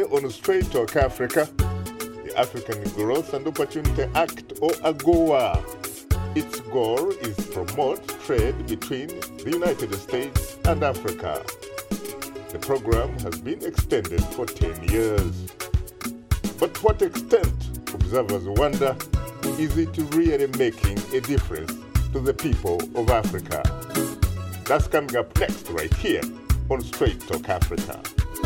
on Straight Talk Africa, the African Growth and Opportunity Act, or AGOA. Its goal is to promote trade between the United States and Africa. The program has been extended for 10 years. But to what extent, observers wonder, is it really making a difference to the people of Africa? That's coming up next right here on Straight Talk Africa.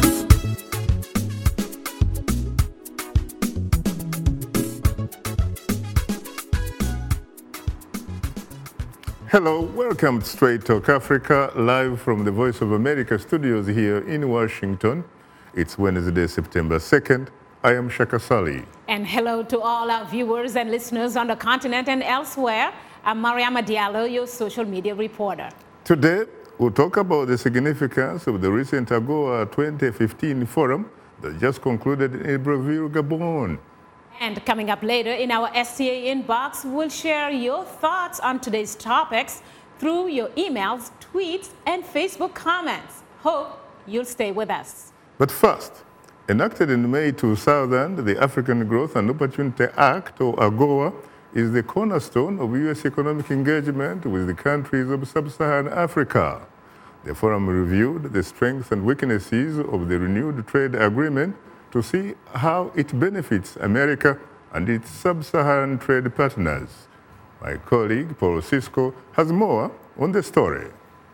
Hello, welcome to Straight Talk Africa, live from the Voice of America studios here in Washington. It's Wednesday, September 2nd. I am Shaka Sali. And hello to all our viewers and listeners on the continent and elsewhere. I'm Mariama Diallo, your social media reporter. Today, we'll talk about the significance of the recent AGOA 2015 forum that just concluded in Libreville, Gabon. And coming up later in our STA inbox, we'll share your thoughts on today's topics through your emails, tweets, and Facebook comments. Hope you'll stay with us. But first, enacted in May 2000, the African Growth and Opportunity Act, or AGOA, is the cornerstone of U.S. economic engagement with the countries of sub-Saharan Africa. The forum reviewed the strengths and weaknesses of the renewed trade agreement to see how it benefits America and its sub-Saharan trade partners. My colleague, Paul Cisco, has more on the story.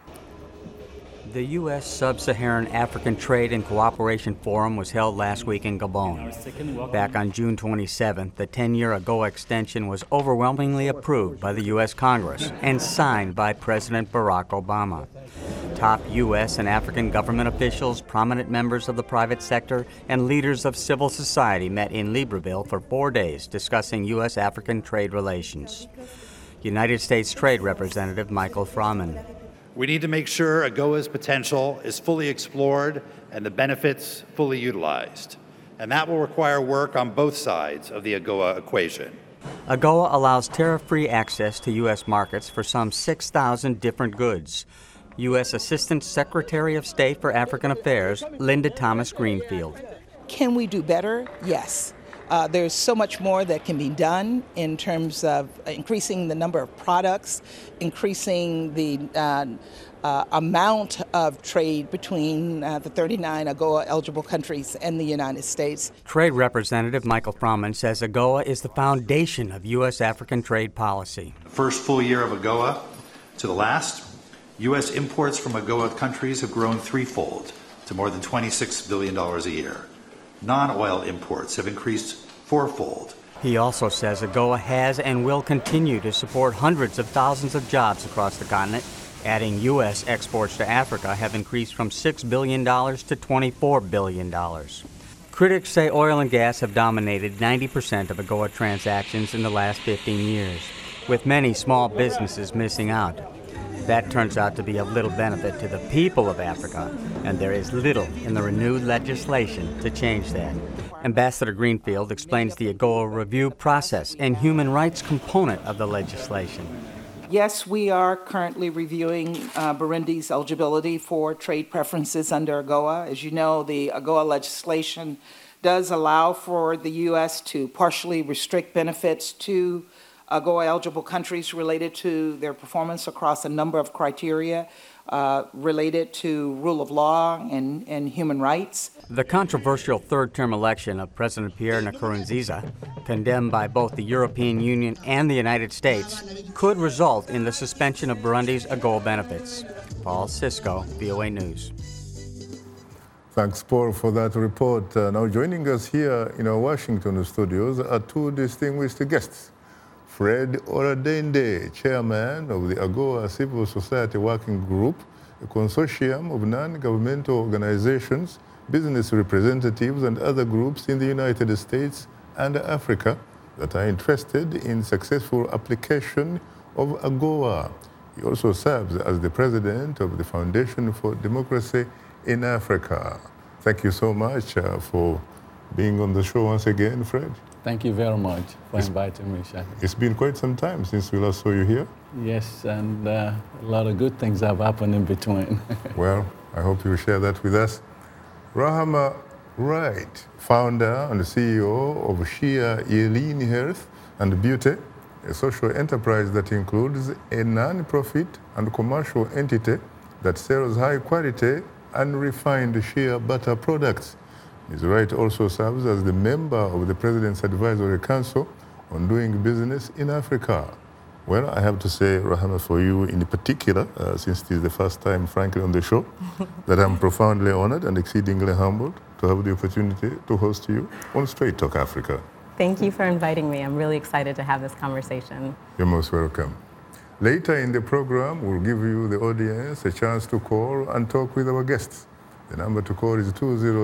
The U.S. Sub-Saharan African Trade and Cooperation Forum was held last week in Gabon. Back on June 27th, the 10-year AGOA extension was overwhelmingly approved by the U.S. Congress and signed by President Barack Obama. Top U.S. and African government officials, prominent members of the private sector, and leaders of civil society met in Libreville for 4 days discussing U.S.-African trade relations. United States Trade Representative Michael Froman. We need to make sure AGOA's potential is fully explored and the benefits fully utilized. And that will require work on both sides of the AGOA equation. AGOA allows tariff-free access to U.S. markets for some 6,000 different goods. U.S. Assistant Secretary of State for African Affairs, Linda Thomas Greenfield. Can we do better? Yes. There's so much more that can be done in terms of increasing the number of products, increasing the amount of trade between the 39 AGOA-eligible countries and the United States. Trade Representative Michael Froman says AGOA is the foundation of U.S.-African trade policy. The first full year of AGOA to the last, U.S. imports from AGOA countries have grown threefold to more than $26 billion a year. Non-oil imports have increased fourfold. He also says AGOA has and will continue to support hundreds of thousands of jobs across the continent, adding U.S. exports to Africa have increased from $6 billion to $24 billion. Critics say oil and gas have dominated 90% of AGOA transactions in the last 15 years, with many small businesses missing out. That turns out to be of little benefit to the people of Africa, and there is little in the renewed legislation to change that. Ambassador Greenfield explains the AGOA review process and human rights component of the legislation. Yes, we are currently reviewing Burundi's eligibility for trade preferences under AGOA. As you know, the AGOA legislation does allow for the U.S. to partially restrict benefits to AGOA-eligible countries related to their performance across a number of criteria related to rule of law and human rights. The controversial third-term election of President Pierre Nkurunziza, condemned by both the European Union and the United States, could result in the suspension of Burundi's AGOA benefits. Paul Cisco, VOA News. Thanks, Paul, for that report. Now joining us here in our Washington studios are two distinguished guests. Fred Oladende, chairman of the AGOA Civil Society Working Group, a consortium of non-governmental organizations, business representatives, and other groups in the United States and Africa that are interested in successful application of AGOA. He also serves as the president of the Foundation for Democracy in Africa. Thank you so much for being on the show once again, Fred. Thank you very much for inviting me, Shaka. It's been quite some time since we last saw you here. Yes, and a lot of good things have happened in between. Well, I hope you will share that with us. Rahama Right. Founder and CEO of Shea Yearling Health and Beauty, a social enterprise that includes a non-profit and commercial entity that sells high-quality and refined shea butter products. Ms. Wright also serves as the member of the President's Advisory Council on doing business in Africa. Well, I have to say, Rahama, for you in particular, since this is the first time, frankly, on the show, that I'm profoundly honored and exceedingly humbled to have the opportunity to host you on Straight Talk Africa. Thank you for inviting me. I'm really excited to have this conversation. You're most welcome. Later in the program, we'll give you, the audience, a chance to call and talk with our guests. The number to call is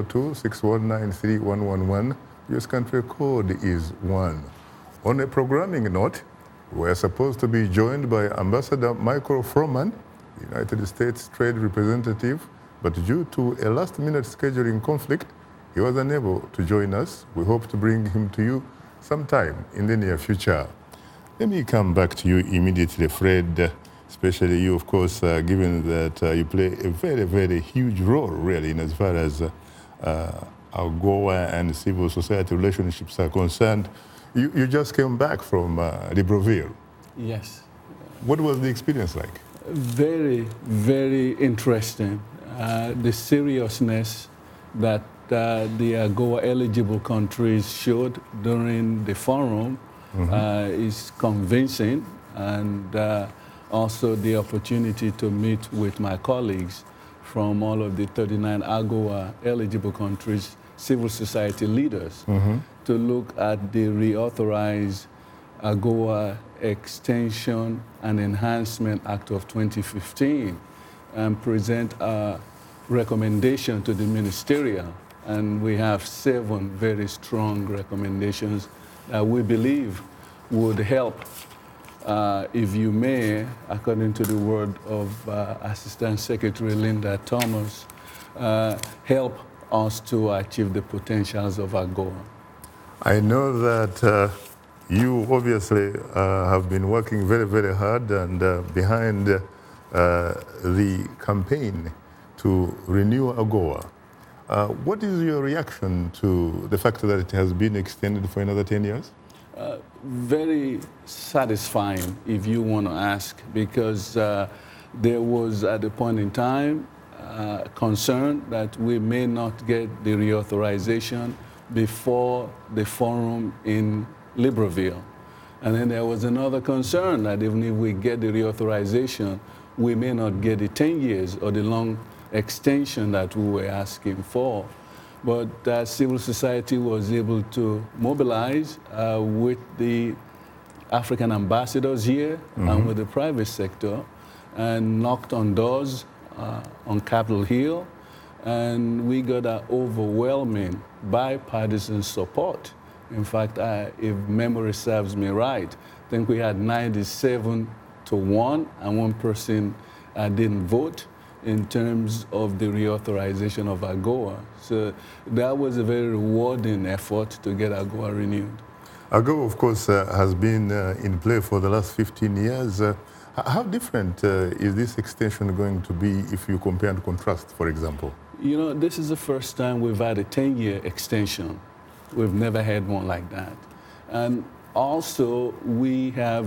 202-619-3111. US country code is 1. On a programming note, we're supposed to be joined by Ambassador Michael Froman, the United States Trade Representative, but due to a last-minute scheduling conflict, he was unable to join us. We hope to bring him to you sometime in the near future. Let me come back to you immediately, Fred, especially you, of course, given that you play a very, very huge role, really, in as far as AGOA and civil society relationships are concerned. You just came back from Libreville. Yes. What was the experience like? Very, very interesting. The seriousness that the AGOA-eligible countries showed during the forum is convincing, and also the opportunity to meet with my colleagues from all of the 39 AGOA-eligible countries, civil society leaders, to look at the reauthorized AGOA Extension and Enhancement Act of 2015 and present a recommendation to the ministerial. And we have 7 very strong recommendations that we believe would help, if you may, according to the word of Assistant Secretary Linda Thomas, help us to achieve the potentials of AGOA. I know that you obviously have been working very, very hard and behind the campaign to renew AGOA. What is your reaction to the fact that it has been extended for another 10 years? Very satisfying, if you want to ask, because there was at the point in time concern that we may not get the reauthorization before the forum in Libreville. And then there was another concern that even if we get the reauthorization, we may not get the 10 years or the long extension that we were asking for. But civil society was able to mobilize with the African ambassadors here and with the private sector and knocked on doors on Capitol Hill. And we got an overwhelming bipartisan support. In fact, if memory serves me right, I think we had 97 to 1, and one person didn't vote in terms of the reauthorization of AGOA. So that was a very rewarding effort to get AGOA renewed. AGOA, of course, has been in play for the last 15 years. How different is this extension going to be if you compare and contrast, for example? You know, this is the first time we've had a 10-year extension. We've never had one like that. And also, we have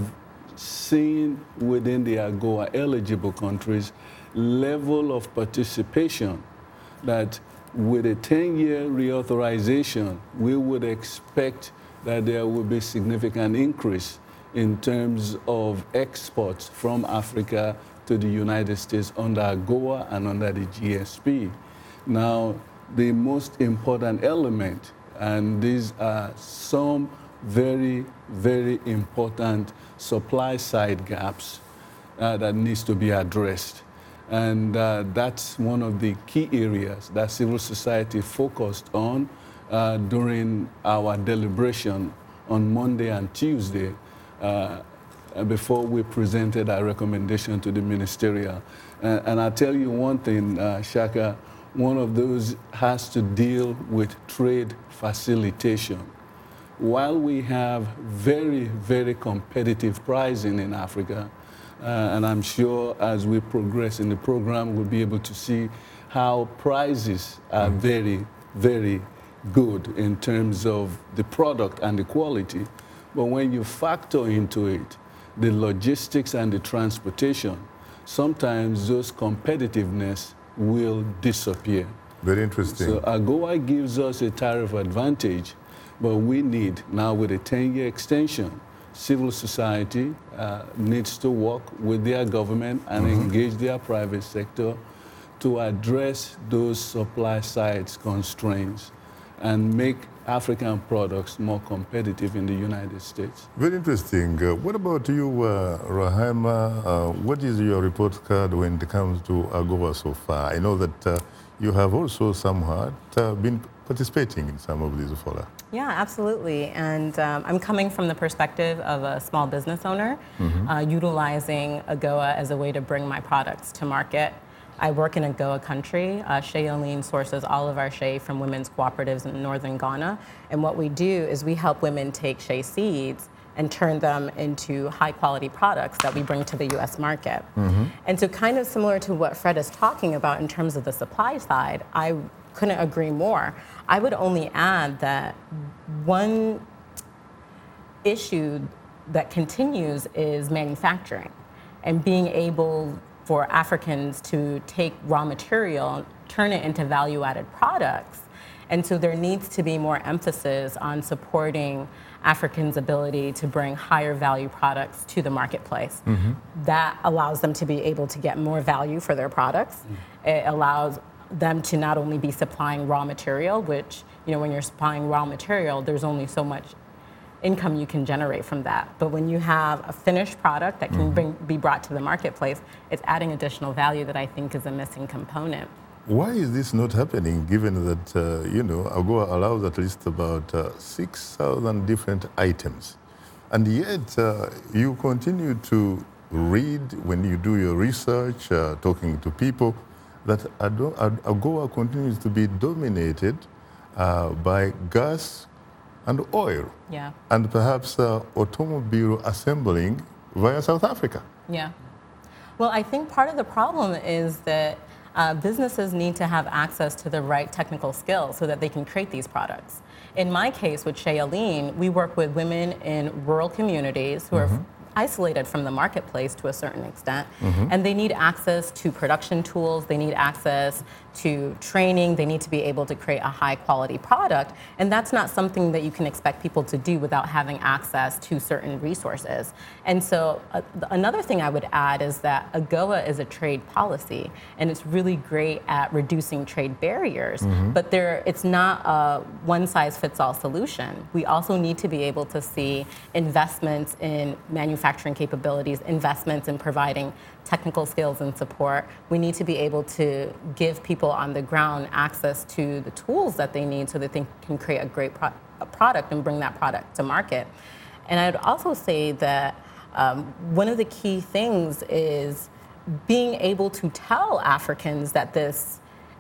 seen within the AGOA eligible countries level of participation that with a 10-year reauthorization, we would expect that there will be significant increase in terms of exports from Africa to the United States under AGOA and under the GSP. Now, the most important element, and these are some very, very important supply side gaps that needs to be addressed. And that's one of the key areas that civil society focused on during our deliberation on Monday and Tuesday before we presented our recommendation to the ministerial. And I'll tell you one thing, Shaka, one of those has to deal with trade facilitation. While we have very, very competitive pricing in Africa, and I'm sure as we progress in the program, we'll be able to see how prices are very, very good in terms of the product and the quality. But when you factor into it the logistics and the transportation, sometimes those competitiveness will disappear. Very interesting. So AGOA gives us a tariff advantage, but we need, now with a 10-year extension, civil society needs to work with their government and engage their private sector to address those supply side constraints and make African products more competitive in the United States. Very interesting. What about you, Rahima? What is your report card when it comes to AGOA so far? I know that you have also somewhat been participating in some of these fora. Yeah, absolutely. And I'm coming from the perspective of a small business owner, utilizing AGOA as a way to bring my products to market. I work in AGOA country. Shea Olean sources all of our shea from women's cooperatives in northern Ghana. And what we do is we help women take shea seeds and turn them into high quality products that we bring to the US market. And so kind of similar to what Fred is talking about in terms of the supply side, I couldn't agree more. I would only add that one issue that continues is manufacturing and being able for Africans to take raw material, turn it into value-added products. And so there needs to be more emphasis on supporting Africans' ability to bring higher value products to the marketplace. That allows them to be able to get more value for their products. It allows them to not only be supplying raw material, which, you know, when you're supplying raw material, there's only so much income you can generate from that. But when you have a finished product that can be brought to the marketplace, it's adding additional value that I think is a missing component. Why is this not happening, given that, you know, AGOA allows at least about 6,000 different items? And yet, you continue to read, when you do your research, talking to people, that AGOA continues to be dominated by gas and oil, and perhaps automobile assembling via South Africa. Yeah. Well, I think part of the problem is that businesses need to have access to the right technical skills so that they can create these products. In my case with Shea Olean, we work with women in rural communities who are isolated from the marketplace to a certain extent, and they need access to production tools, they need access to training, they need to be able to create a high quality product, and that's not something that you can expect people to do without having access to certain resources. And so another thing I would add is that AGOA is a trade policy, and it's really great at reducing trade barriers, but it's not a one-size-fits-all solution. We also need to be able to see investments in manufacturing capabilities, investments in providing technical skills and support. We need to be able to give people on the ground access to the tools that they need so that they can create a great product and bring that product to market. And I'd also say that one of the key things is being able to tell Africans that this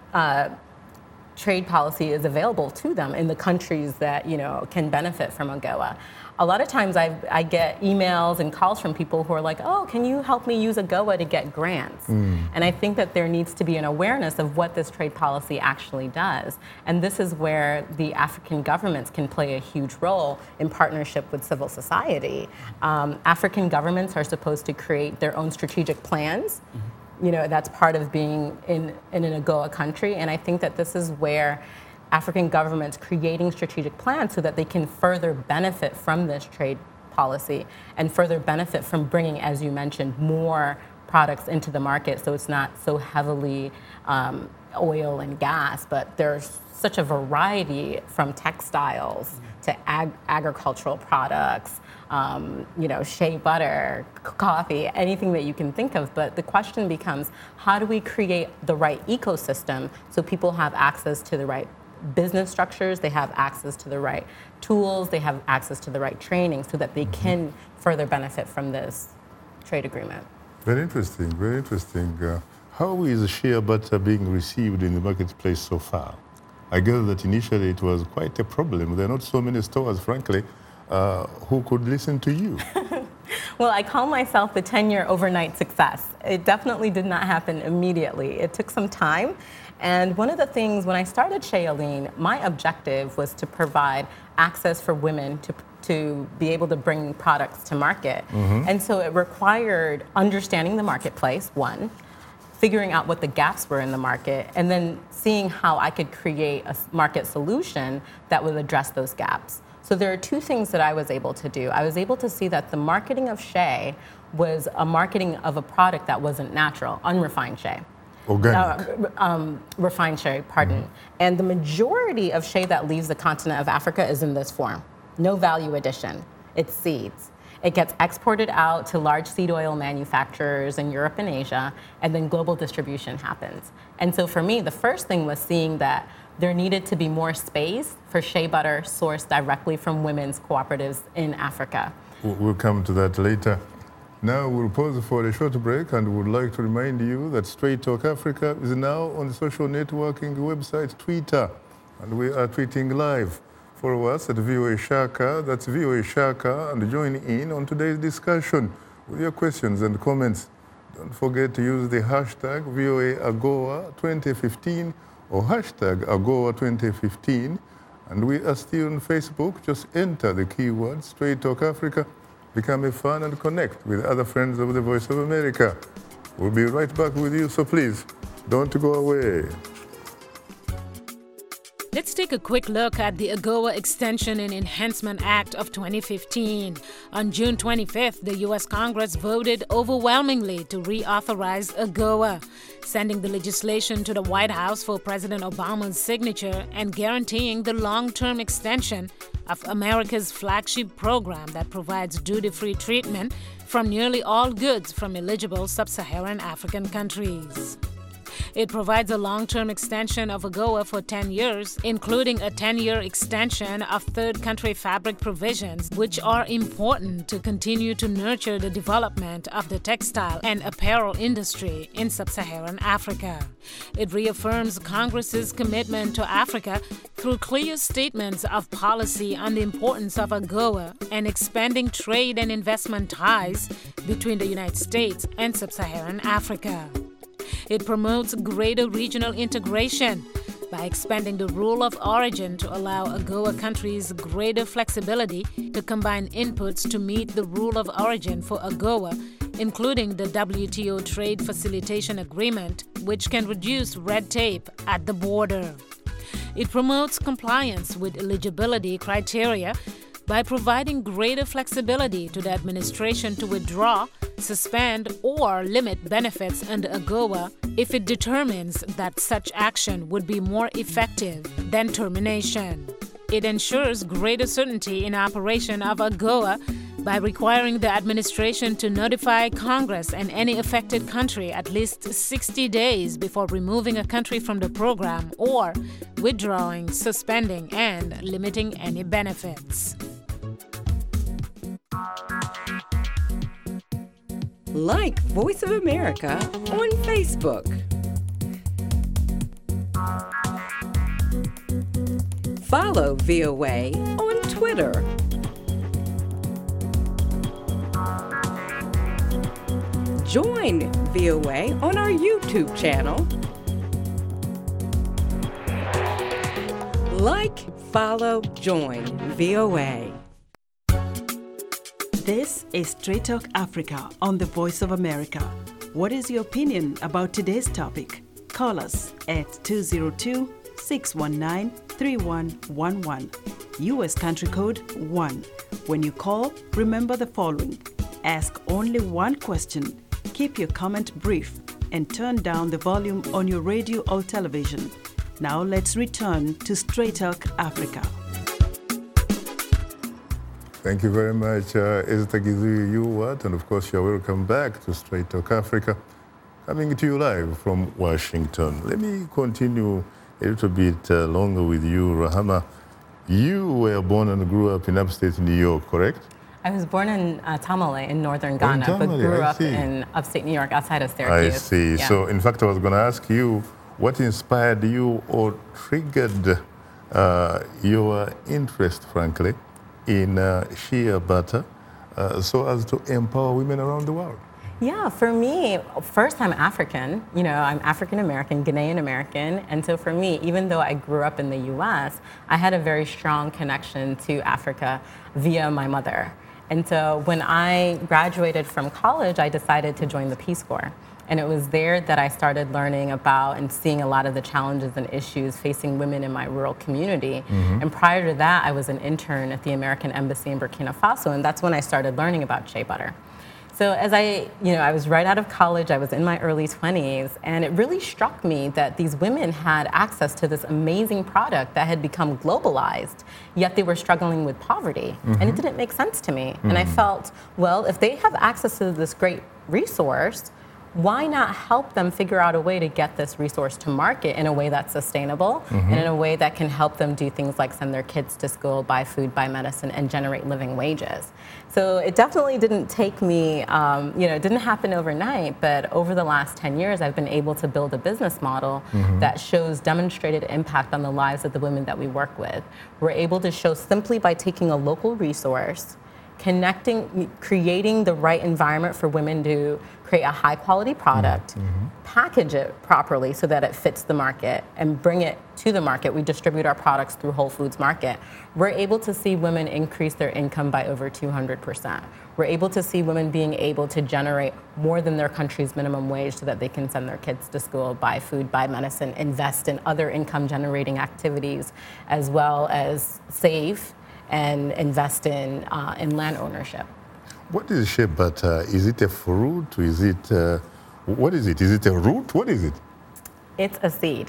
trade policy is available to them in the countries that, you know, can benefit from AGOA. A lot of times I get emails and calls from people who are like, oh, can you help me use AGOA to get grants? And I think that there needs to be an awareness of what this trade policy actually does. And this is where the African governments can play a huge role in partnership with civil society. African governments are supposed to create their own strategic plans. You know, that's part of being in an AGOA country. And I think that this is where African governments creating strategic plans so that they can further benefit from this trade policy and further benefit from bringing, as you mentioned, more products into the market so it's not so heavily oil and gas, but there's such a variety from textiles to agricultural products, you know, shea butter, coffee, anything that you can think of. But the question becomes, how do we create the right ecosystem so people have access to the right business structures, they have access to the right tools, they have access to the right training so that they can further benefit from this trade agreement. Very interesting, very interesting. How is shea butter being received in the marketplace so far? I guess that initially it was quite a problem. There are not so many stores, frankly, who could listen to you. Well, I call myself the 10-year overnight success. It definitely did not happen immediately. It took some time. And one of the things, when I started Shealeen, my objective was to provide access for women to be able to bring products to market. And so it required understanding the marketplace, one, figuring out what the gaps were in the market, and then seeing how I could create a market solution that would address those gaps. So there are two things that I was able to do. I was able to see that the marketing of shea was a marketing of a product that wasn't natural, unrefined shea. Organic. Refined shea, pardon. And the majority of shea that leaves the continent of Africa is in this form. No value addition. It's seeds. It gets exported out to large seed oil manufacturers in Europe and Asia, and then global distribution happens. And so for me, the first thing was seeing that there needed to be more space for shea butter sourced directly from women's cooperatives in Africa. We'll come to that later. Now we'll pause for a short break and would like to remind you that Straight Talk Africa is now on the social networking website Twitter, and we are tweeting live. Follow us at VOA Shaka, that's VOA Shaka, and join in on today's discussion with your questions and comments. Don't forget to use the hashtag VOA AGOA 2015 or hashtag AGOA 2015. And we are still on Facebook. Just enter the keyword Straight Talk Africa, become a fan and connect with other friends of the Voice of America. We'll be right back with you, so please don't go away. Let's take a quick look at the AGOA Extension and Enhancement Act of 2015. On June 25th, the U.S. Congress voted overwhelmingly to reauthorize AGOA, sending the legislation to the White House for President Obama's signature and guaranteeing the long-term extension of America's flagship program that provides duty-free treatment from nearly all goods from eligible sub-Saharan African countries. It provides a long-term extension of AGOA for 10 years, including a 10-year extension of third country fabric provisions, which are important to continue to nurture the development of the textile and apparel industry in sub-Saharan Africa. It reaffirms Congress's commitment to Africa through clear statements of policy on the importance of AGOA and expanding trade and investment ties between the United States and sub-Saharan Africa. It promotes greater regional integration by expanding the rule of origin to allow AGOA countries greater flexibility to combine inputs to meet the rule of origin for AGOA, including the WTO Trade Facilitation Agreement, which can reduce red tape at the border. It promotes compliance with eligibility criteria by providing greater flexibility to the administration to withdraw, suspend, or limit benefits under AGOA if it determines that such action would be more effective than termination. It ensures greater certainty in operation of AGOA by requiring the administration to notify Congress and any affected country at least 60 days before removing a country from the program or withdrawing, suspending, and limiting any benefits. Like Voice of America on Facebook. Follow VOA on Twitter. Join VOA on our YouTube channel. Like, follow, join VOA. This is Straight Talk Africa on the Voice of America. What is your opinion about today's topic? Call us at 202-619-3111. U.S. country code 1. When you call, remember the following. Ask only one question, keep your comment brief, and turn down the volume on your radio or television. Now let's return to Straight Talk Africa. Thank you very much, Esther Githui-Ewart, and of course you're welcome back to Straight Talk Africa, coming to you live from Washington. Let me continue a little bit longer with you, Rahama. You were born and grew up in upstate New York, correct? I was born in Tamale in northern Ghana, but grew up in upstate New York outside of Syracuse. I see. Yeah. So in fact, I was going to ask you, what inspired you or triggered your interest, frankly, in shea butter so as to empower women around the world? Yeah, for me, first I'm African. You know, I'm African American, Ghanaian American. And so for me, even though I grew up in the US, I had a very strong connection to Africa via my mother. And so when I graduated from college, I decided to join the Peace Corps. And it was there that I started learning about and seeing a lot of the challenges and issues facing women in my rural community. And prior to that, I was an intern at the American Embassy in Burkina Faso, and that's when I started learning about shea butter. So as I was right out of college, I was in my early 20s, and it really struck me that these women had access to this amazing product that had become globalized, yet they were struggling with poverty. And it didn't make sense to me. And I felt, well, if they have access to this great resource, why not help them figure out a way to get this resource to market in a way that's sustainable and in a way that can help them do things like send their kids to school, buy food, buy medicine, and generate living wages. So it definitely didn't take me, it didn't happen overnight, but over the last 10 years, I've been able to build a business model that shows demonstrated impact on the lives of the women that we work with. We're able to show simply by taking a local resource, creating the right environment for women to create a high quality product, package it properly so that it fits the market, and bring it to the market. We distribute our products through Whole Foods Market. We're able to see women increase their income by over 200%. We're able to see women being able to generate more than their country's minimum wage so that they can send their kids to school, buy food, buy medicine, invest in other income generating activities, as well as save and invest in land ownership. What is shea butter? Is it a fruit? Is it, what is it? Is it a root? What is it? It's a seed.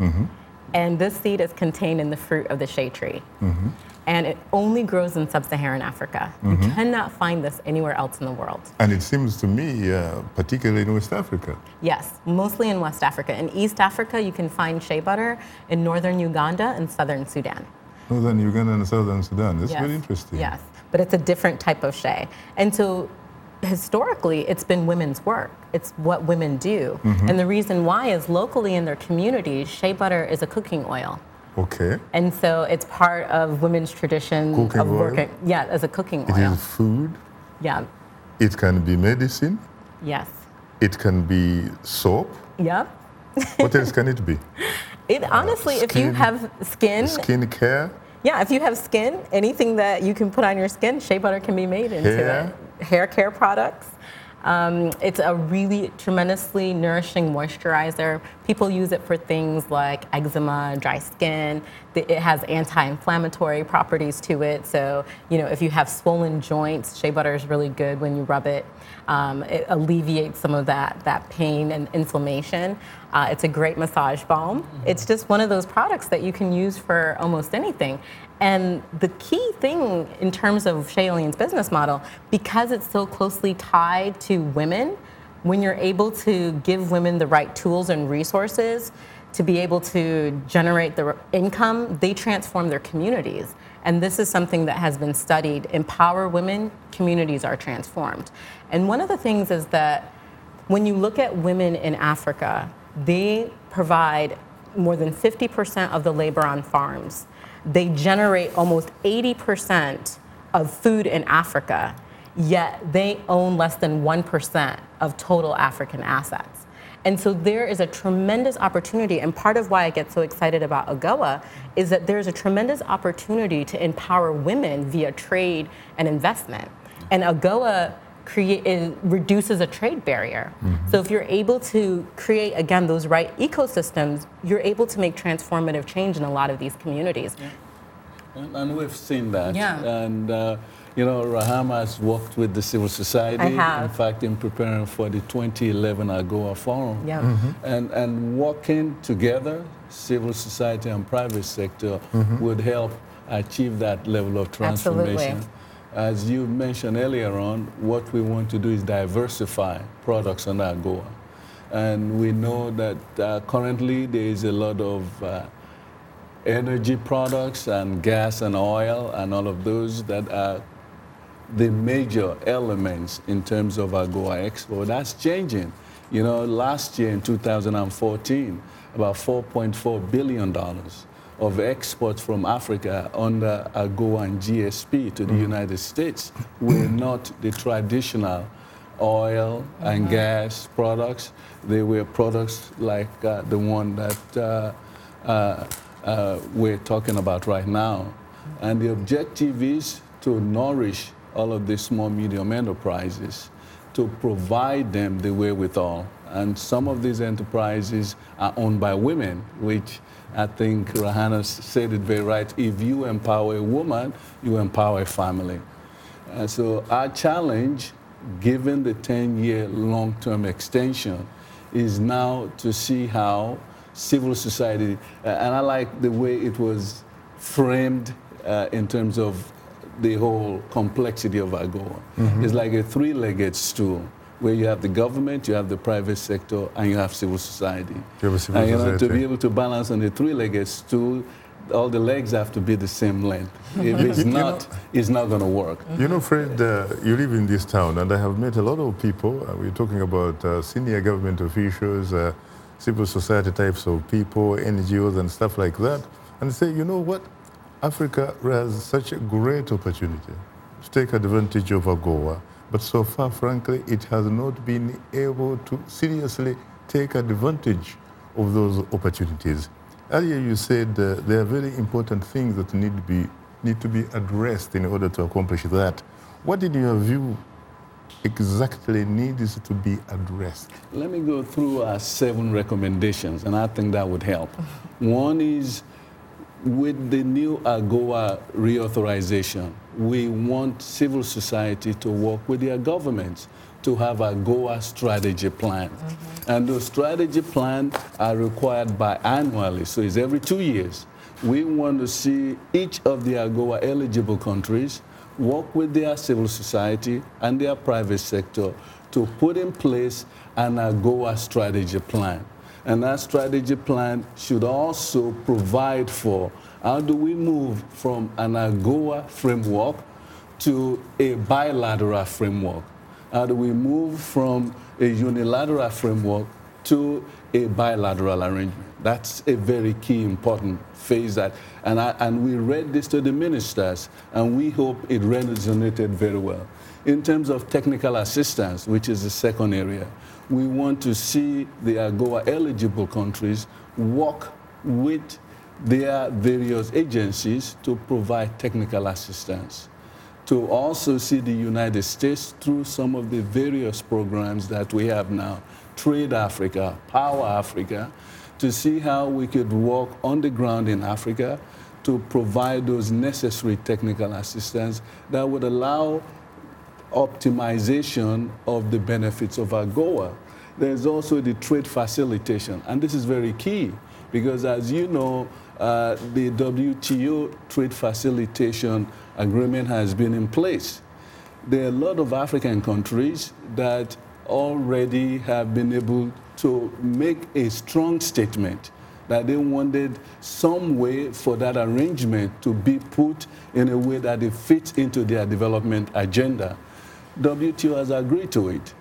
And this seed is contained in the fruit of the shea tree. And it only grows in sub-Saharan Africa. You cannot find this anywhere else in the world. And it seems to me, particularly in West Africa. Yes, mostly in West Africa. In East Africa, you can find shea butter in northern Uganda and southern Sudan. Northern Uganda and southern Sudan. That's Yes. very interesting. Yes, but it's a different type of shea. And so historically, it's been women's work. It's what women do. And the reason why is locally in their communities, shea butter is a cooking oil. Okay. And so it's part of women's tradition Cooking of oil? working. Yeah, as a cooking It oil. is food. Yeah. It can be medicine. Yes. It can be soap. Yep. What else can it be? It honestly, if you skin- have skin, Skin care. yeah, if you have skin, anything that you can put on your skin, shea butter can be made into Hair. it. Hair care products. It's a really tremendously nourishing moisturizer. People use it for things like eczema, dry skin. It has anti-inflammatory properties to it. So, if you have swollen joints, shea butter is really good when you rub it. It alleviates some of that pain and inflammation. It's a great massage balm. It's just one of those products that you can use for almost anything. And the key thing in terms of Shea Alien's business model, because it's so closely tied to women, when you're able to give women the right tools and resources to be able to generate the income, they transform their communities. And this is something that has been studied. Empower women, communities are transformed. And one of the things is that when you look at women in Africa, they provide more than 50% of the labor on farms. They generate almost 80% of food in Africa, yet they own less than 1% of total African assets. And so there is a tremendous opportunity, and part of why I get so excited about AGOA is that there's a tremendous opportunity to empower women via trade and investment. And AGOA reduces a trade barrier. So if you're able to create, again, those right ecosystems, you're able to make transformative change in a lot of these communities. And we've seen that. Yeah. And, Rahama has worked with the civil society. I have. In fact, in preparing for the 2011 AGOA Forum. Yeah. And working together, civil society and private sector would help achieve that level of transformation. Absolutely. As you mentioned earlier on, what we want to do is diversify products on AGOA. And we know that currently there is a lot of energy products and gas and oil and all of those that are the major elements in terms of AGOA export. That's changing. Last year in 2014, about $4.4 billion of exports from Africa under AGOA and GSP to the United States were not the traditional oil and gas products. They were products like the one that we're talking about right now. And the objective is to nourish all of these small, medium enterprises, to provide them the wherewithal. And some of these enterprises are owned by women, which I think Rahana said it very right. If you empower a woman, you empower a family. So our challenge, given the 10-year long-term extension, is now to see how civil society, and I like the way it was framed in terms of the whole complexity of AGOA. It's like a three-legged stool, where you have the government, you have the private sector, and you have civil society. You have a civil society. To be able to balance on the three-legged stool, all the legs have to be the same length. If it's not, it's not going to work. You know, Fred, you live in this town, and I have met a lot of people. We're talking about senior government officials, civil society types of people, NGOs, and stuff like that. And they say, you know what? Africa has such a great opportunity to take advantage of AGOA. But so far, frankly, it has not been able to seriously take advantage of those opportunities. Earlier, you said there are very important things that need to be addressed in order to accomplish that. What, in your view, exactly needs to be addressed? Let me go through our 7 recommendations, and I think that would help. One is, with the new AGOA reauthorization, we want civil society to work with their governments to have a AGOA strategy plan. And those strategy plans are required biannually, so it's every 2 years. We want to see each of the AGOA eligible countries work with their civil society and their private sector to put in place an AGOA strategy plan. And that strategy plan should also provide for how do we move from an AGOA framework to a bilateral framework. How do we move from a unilateral framework to a bilateral arrangement? That's a very key, important phase. And we read this to the ministers, and we hope it resonated very well. In terms of technical assistance, which is the second area, we want to see the AGOA eligible countries work with their various agencies to provide technical assistance. To also see the United States through some of the various programs that we have now, Trade Africa, Power Africa, to see how we could work on the ground in Africa to provide those necessary technical assistance that would allow optimization of the benefits of AGOA. There's also the trade facilitation, and this is very key because, as you know, the WTO trade facilitation agreement has been in place. There are a lot of African countries that already have been able to make a strong statement that they wanted some way for that arrangement to be put in a way that it fits into their development agenda. WTO has agreed to it.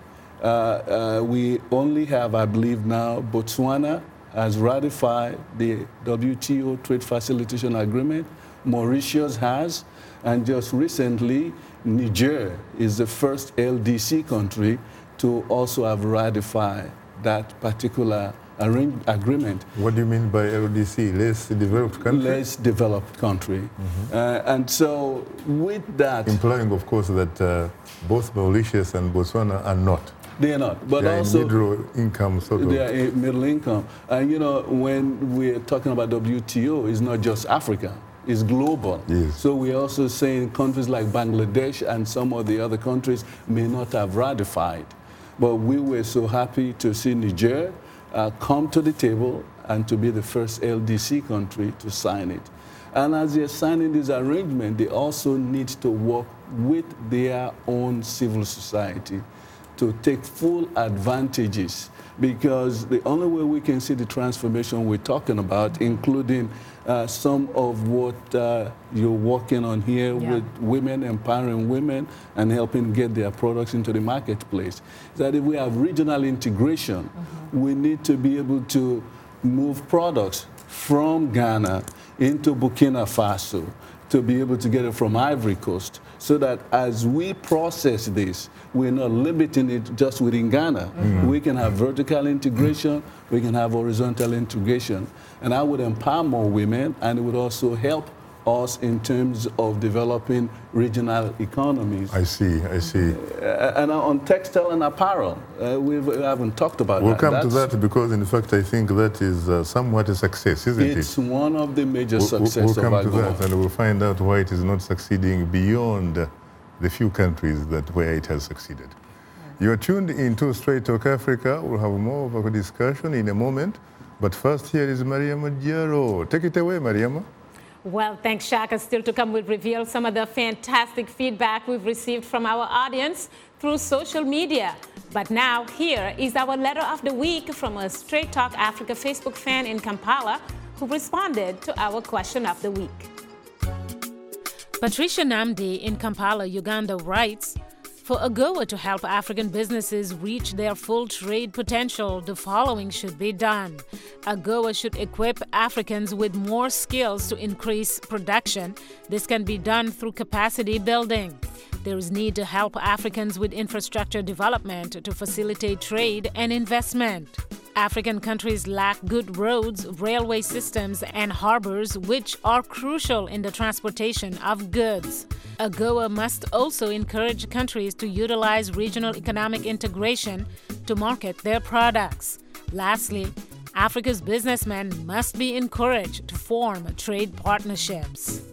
We only have, I believe now, Botswana has ratified the WTO Trade Facilitation Agreement. Mauritius has. And just recently, Niger is the first LDC country to also have ratified that particular agreement. What do you mean by LDC? Less developed country? Less developed country. And so with that... Implying, of course, that both Mauritius and Botswana are not. They are not. But they are also... middle income, sort of. They are middle income. And, you know, when we're talking about WTO, it's not just Africa. It's global. Yes. So we're also saying countries like Bangladesh and some of the other countries may not have ratified. But we were so happy to see Niger come to the table and to be the first LDC country to sign it. And as they're signing this arrangement, they also need to work with their own civil society to take full advantages, because the only way we can see the transformation we're talking about, including some of what you're working on here with women, empowering women and helping get their products into the marketplace, is that if we have regional integration, we need to be able to move products from Ghana into Burkina Faso, to be able to get it from Ivory Coast, so that as we process this, we're not limiting it just within Ghana. We can have vertical integration, we can have horizontal integration, and that would empower more women, and it would also help us in terms of developing regional economies. I see. And on textile and apparel, we haven't talked about we'll that. We'll come to that because, in fact, I think that is somewhat a success, isn't it? It's one of the major successes we'll come of to AGOA. that, and we'll find out why it is not succeeding beyond the few countries where it has succeeded. You're tuned into Straight Talk Africa. We'll have more of a discussion in a moment. But first, here is Mariama Diarra. Take it away, Mariama. Well, thanks, Shaka. Still to come, we'll reveal some of the fantastic feedback we've received from our audience through social media. But now, here is our letter of the week from a Straight Talk Africa Facebook fan in Kampala who responded to our question of the week. Patricia Namdi in Kampala, Uganda writes, for AGOA to help African businesses reach their full trade potential, the following should be done. AGOA should equip Africans with more skills to increase production. This can be done through capacity building. There is need to help Africans with infrastructure development to facilitate trade and investment. African countries lack good roads, railway systems, and harbors, which are crucial in the transportation of goods. AGOA must also encourage countries to utilize regional economic integration to market their products. Lastly, Africa's businessmen must be encouraged to form trade partnerships.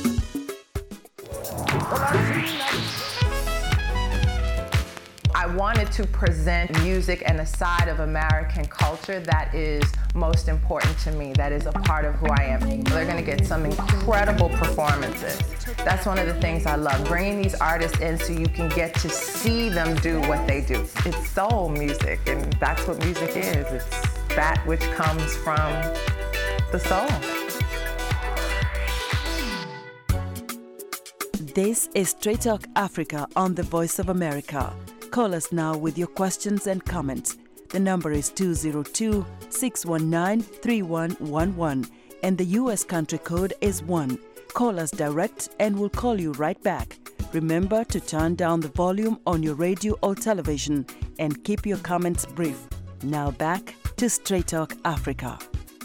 I wanted to present music and a side of American culture that is most important to me, that is a part of who I am. They're going to get some incredible performances. That's one of the things I love, bringing these artists in so you can get to see them do what they do. It's soul music, and that's what music is. It's that which comes from the soul. This is Straight Talk Africa on the Voice of America. Call us now with your questions and comments. The number is 202-619-3111 and the U.S. country code is 1. Call us direct and we'll call you right back. Remember to turn down the volume on your radio or television and keep your comments brief. Now back to Straight Talk Africa.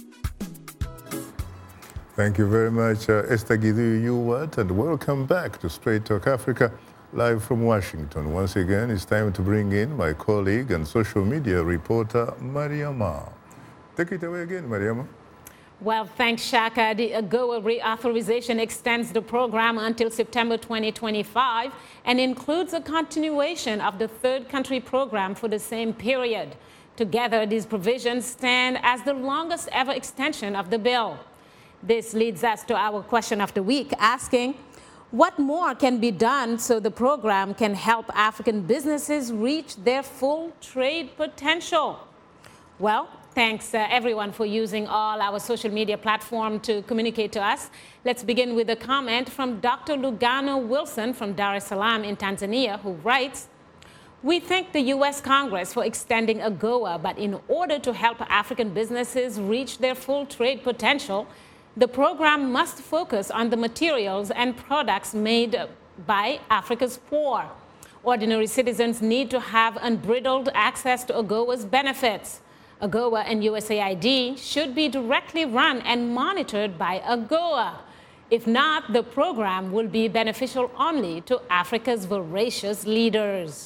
Thank you very much, Esther Githu-Ewart, and welcome back to Straight Talk Africa, live from Washington. Once again, it's time to bring in my colleague and social media reporter, Mariama. Take it away again, Mariama. Well, thanks, Shaka. The AGOA reauthorization extends the program until September 2025 and includes a continuation of the third country program for the same period. Together, these provisions stand as the longest ever extension of the bill. This leads us to our question of the week, asking, what more can be done so the program can help African businesses reach their full trade potential? Well, thanks everyone for using all our social media platform to communicate to us. Let's begin with a comment from Dr. Lugano Wilson from Dar es Salaam in Tanzania, who writes, we thank the U.S. Congress for extending AGOA, but in order to help African businesses reach their full trade potential, the program must focus on the materials and products made by Africa's poor. Ordinary citizens need to have unbridled access to AGOA's benefits. AGOA and USAID should be directly run and monitored by AGOA. If not, the program will be beneficial only to Africa's voracious leaders.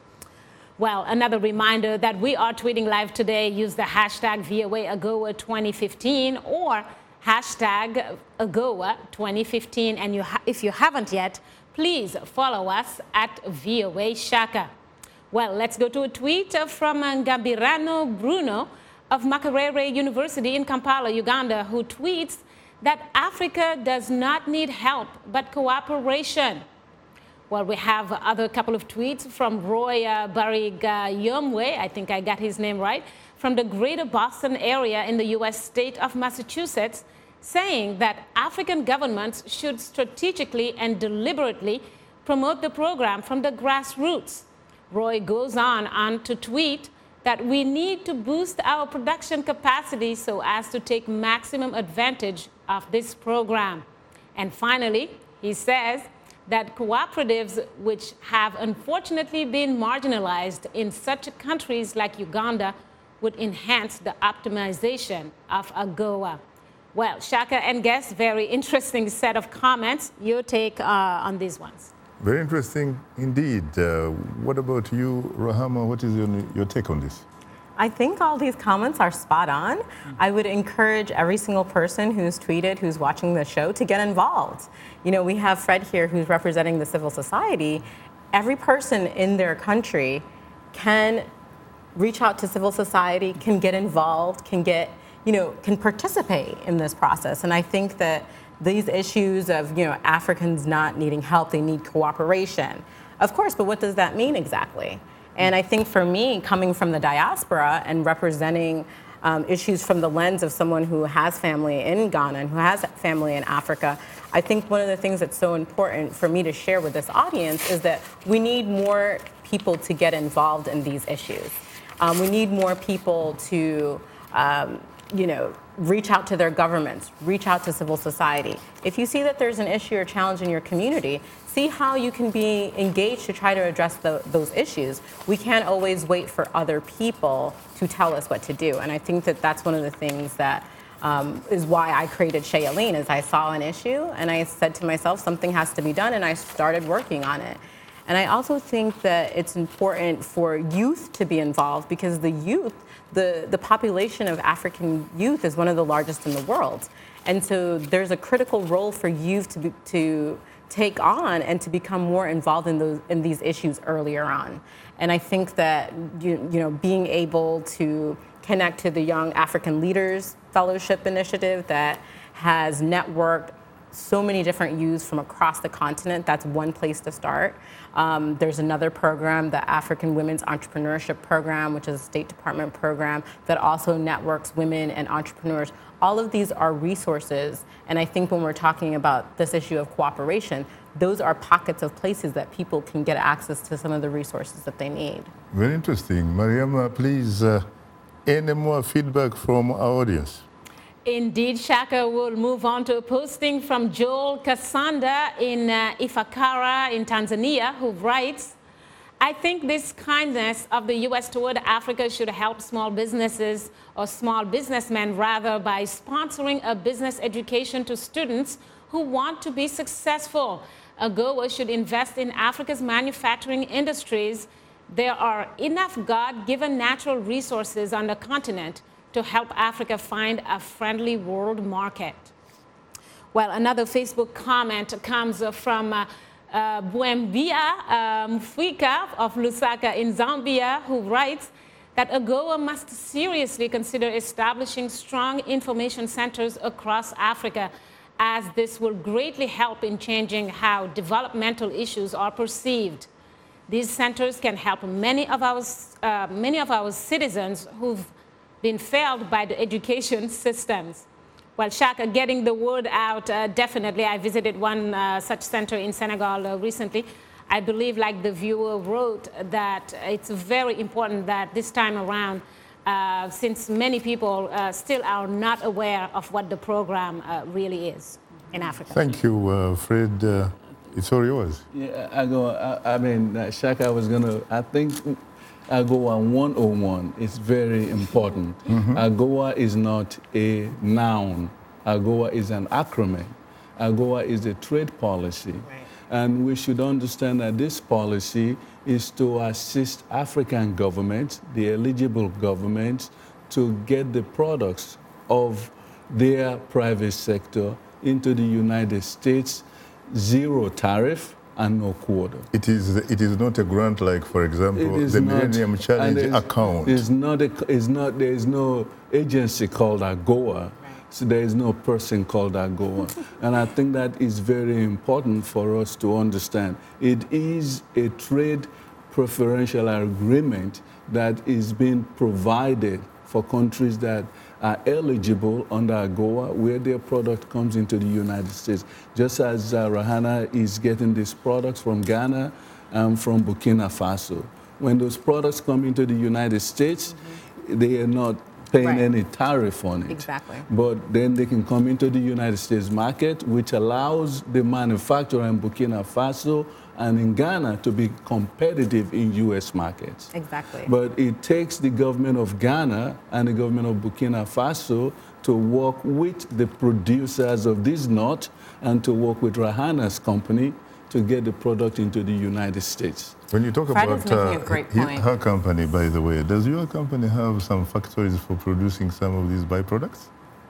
Well, another reminder that we are tweeting live today. Use the hashtag VOA AGOA 2015 or hashtag AGOA 2015. And if you haven't yet, please follow us at VOA Shaka. Well, let's go to a tweet from Ngabirano Bruno of Makerere University in Kampala, Uganda, who tweets that Africa does not need help but cooperation. Well, we have other couple of tweets from Roy Barigayomwe, I think I got his name right, from the greater Boston area in the U.S. state of Massachusetts, saying that African governments should strategically and deliberately promote the program from the grassroots. Roy goes on to tweet that we need to boost our production capacity so as to take maximum advantage of this program. And finally, he says that cooperatives which have unfortunately been marginalized in such countries like Uganda would enhance the optimization of AGOA. Well, Shaka and guests, very interesting set of comments. Your take on these ones? Very interesting indeed. What about you, Rahama? What is your take on this? I think all these comments are spot on. I would encourage every single person who's tweeted, who's watching the show, to get involved. You know, we have Fred here who's representing the civil society. Every person in their country can reach out to civil society, can get involved, can participate in this process. And I think that these issues of, Africans not needing help, they need cooperation. Of course, but what does that mean exactly? And I think for me, coming from the diaspora and representing issues from the lens of someone who has family in Ghana and who has family in Africa, I think one of the things that's so important for me to share with this audience is that we need more people to get involved in these issues. We need more people to, reach out to their governments, reach out to civil society. If you see that there's an issue or challenge in your community, see how you can be engaged to try to address those issues. We can't always wait for other people to tell us what to do. And I think that that's one of the things that is why I created Shailene, is I saw an issue and I said to myself, something has to be done, and I started working on it. And I also think that it's important for youth to be involved, because the youth, the population of African youth is one of the largest in the world. And so there's a critical role for youth to take on and to become more involved in these issues earlier on. And I think that being able to connect to the Young African Leaders Fellowship Initiative that has networked so many different youths from across the continent, that's one place to start. There's another program, the African Women's Entrepreneurship Program, which is a State Department program that also networks women and entrepreneurs. All of these are resources, and I think when we're talking about this issue of cooperation, those are pockets of places that people can get access to some of the resources that they need. Very interesting. Mariama, please, any more feedback from our audience? Indeed, Shaka. Will move on to a posting from Joel Kasanda in Ifakara in Tanzania, who writes, I think this kindness of the U.S. toward Africa should help small businesses, or small businessmen rather, by sponsoring a business education to students who want to be successful. AGOA should invest in Africa's manufacturing industries. There are enough God-given natural resources on the continent to help Africa find a friendly world market. Well, another Facebook comment comes from Buembia Mfwika of Lusaka in Zambia, who writes that AGOA must seriously consider establishing strong information centers across Africa, as this will greatly help in changing how developmental issues are perceived. These centers can help many of our citizens who've been failed by the education systems. Well, Shaka, getting the word out, definitely. I visited one such center in Senegal recently. I believe, like the viewer wrote, that it's very important that this time around, since many people still are not aware of what the program really is in Africa. Thank you, Fred. It's all yours. Yeah, Shaka, I think AGOA 101 is very important. AGOA is not a noun. AGOA is an acronym. AGOA is a trade policy. Right. And we should understand that this policy is to assist African governments, the eligible governments, to get the products of their private sector into the United States, zero tariff and no quota. It is not a grant like, for example, the Millennium Challenge account. There is no agency called AGOA, so there is no person called AGOA. And I think that is very important for us to understand. It is a trade preferential agreement that is being provided for countries that are eligible under AGOA, where their product comes into the United States. Just as Rahana is getting these products from Ghana and from Burkina Faso. When those products come into the United States, they are not paying any tariff on it. Exactly. But then they can come into the United States market, which allows the manufacturer in Burkina Faso and in Ghana to be competitive in U.S. markets. Exactly. But it takes the government of Ghana and the government of Burkina Faso to work with the producers of this nut and to work with Rahana's company to get the product into the United States. When you talk Fred about is making a great point. her company, by the way, does your company have some factories for producing some of these byproducts?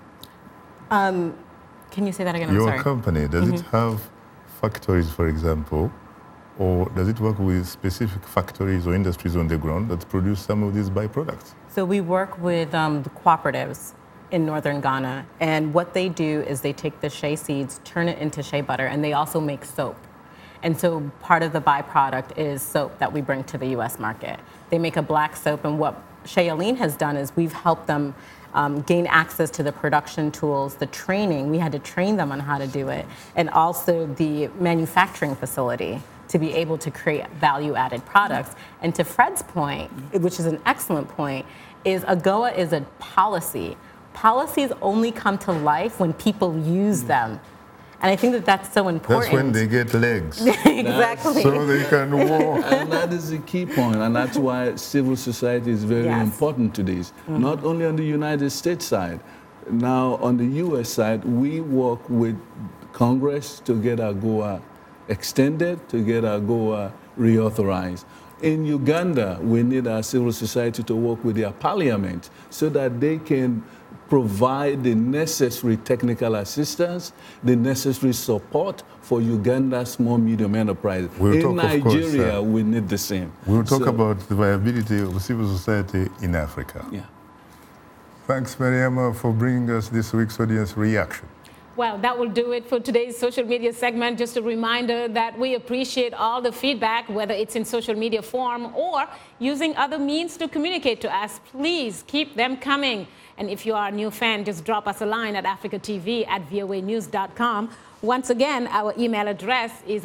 Can you say that again? I'm Your sorry. company, does it have factories, for example, or does it work with specific factories or industries on the ground that produce some of these byproducts? So we work with the cooperatives in northern Ghana, and what they do is they take the shea seeds, turn it into shea butter, and they also make soap. And so part of the byproduct is soap that we bring to the U.S. market. They make a black soap, and what Shealine has done is we've helped them gain access to the production tools, the training. We had to train them on how to do it, and also the manufacturing facility to be able to create value-added products. And to Fred's point, which is an excellent point, is AGOA is a policy. Policies only come to life when people use them. And I think that that's so important. That's when they get legs. Exactly. So they can walk. And that is the key point, and that's why civil society is very important to this. Not only on the United States side. Now, on the U.S. side, we work with Congress to get AGOA extended, to get AGOA reauthorized. In Uganda, we need our civil society to work with their parliament so that they can provide the necessary technical assistance, the necessary support for Uganda's small medium enterprises. In Nigeria, we need the same. We'll talk about the viability of civil society in Africa. Yeah. Thanks, Mariama, for bringing us this week's audience reaction. Well, that will do it for today's social media segment. Just a reminder that we appreciate all the feedback, whether it's in social media form or using other means to communicate to us. Please keep them coming. And if you are a new fan, just drop us a line at africatv@voanews.com. Once again, our email address is